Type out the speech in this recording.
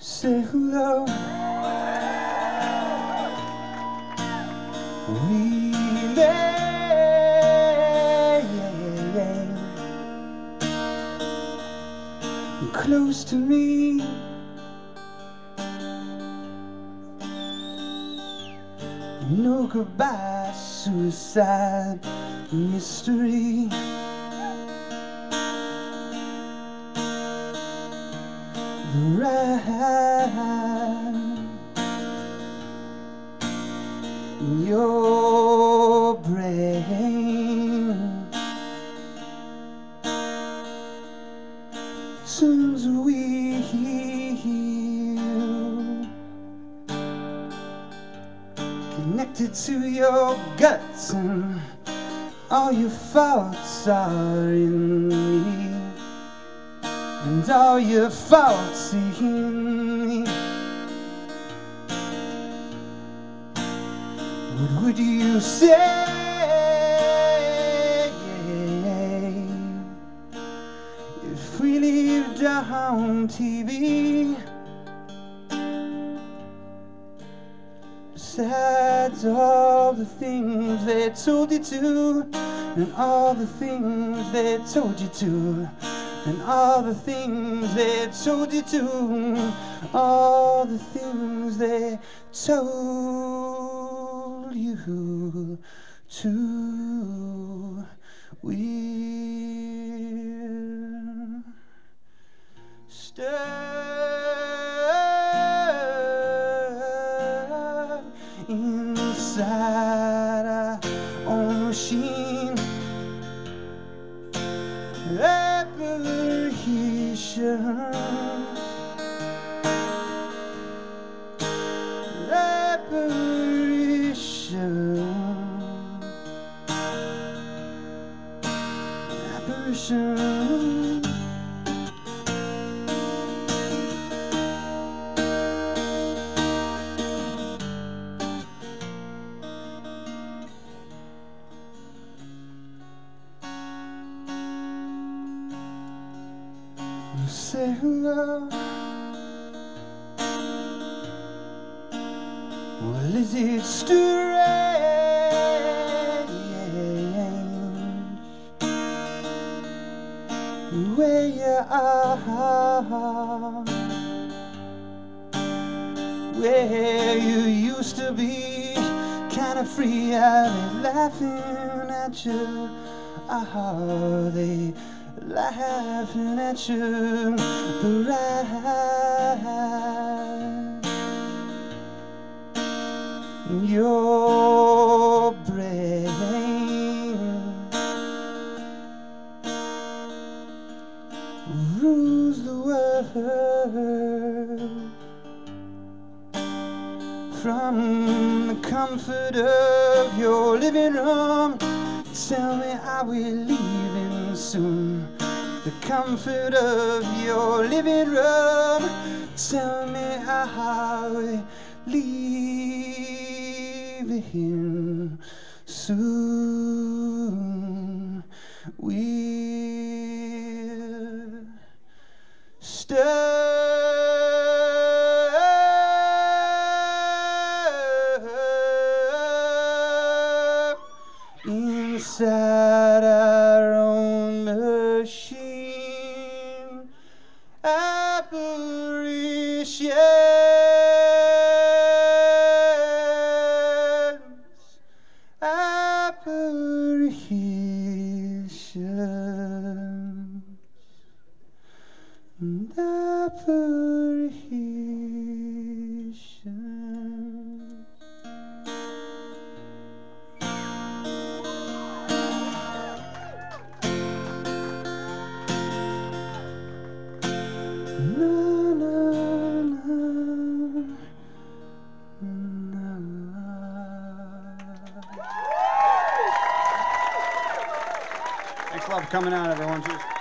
say hello. Remain close to me. No goodbye, suicide mystery. The ride in your brain turns wheel, connected to your guts, and all your faults are in me, and all your faults in me. What would you say if we lived on TV? Besides all the things they told you to, and all the things they told you to, and all the things they told you to, all the things they told you to, we're stuck inside our own machine. Apparition. Say hello. Well, is it strange where you are, where you used to be kind of free? Are they laughing at you? Are they laughing at you? The ride in your brain rules the world. From the comfort of your living room, tell me, are we leaving soon? The comfort of your living room, tell me, are we leaving soon? We're stuck inside our own machine. Apparitions, apparitions, apparitions. Thanks a lot for coming out, everyone. Cheers.